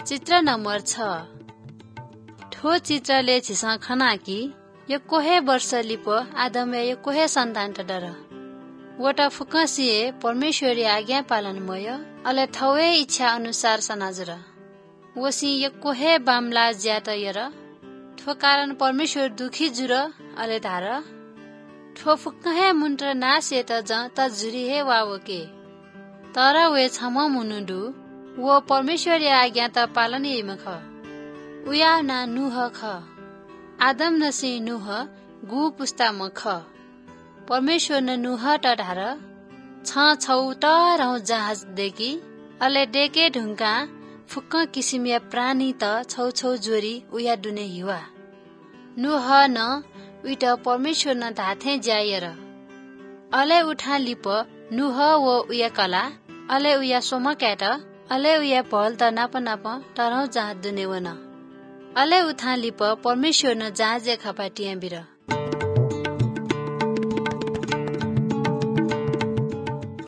चित्र नम्बर 6 ठो चित्रले छिसा खना कि यो कोहे वर्ष लिपो आदमया यो कोहे सन्तान डर वटा फुकसिए परमेश्वरी आज्ञा पालन मय अले ठौए इच्छा अनुसार सनाजुर वसी यो कोहे बामला ज्यात यर ठो कारण परमेश्वर दुखी जुर अले धार ठो फुक्कहे मुन्टर नासे त जुरी हे वावके तर वे छम मुनुडु वो परमेश्वरी आज्ञा त पालन येमख उया ना नुह ख आदम नसी नुह गु पुस्ता मख परमेश्वर न नुह ट ढार छौ त रौ जहाज देखि अले डेके ढुङ्का फुक्क किसिमिया प्राणी त छौ जोरी उया डुने हिवा नुह न उइट परमेश्वर न धाथे ज्यायर अले उठा लिप नुह वो उया कला अले उया सोम क्याट अले उया भल त नाप तरौ जहाज दुने वन अले उठा लिप परमेश्वर न जहाजे खपाटिया बिर